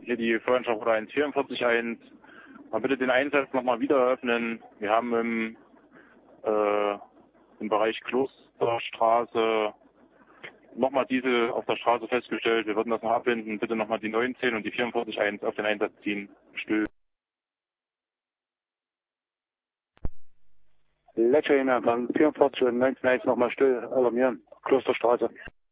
hier die Freundschaft 144.1. Mal bitte den Einsatz nochmal wieder eröffnen. Wir haben im Bereich Klosterstraße nochmal Diesel auf der Straße festgestellt. Wir würden das noch abbinden. Bitte nochmal die 19 und die 44.1 auf den Einsatz ziehen. Still. Letzter E-Mail kann 44 und 19.1 nochmal still alarmieren. Klosterstraße.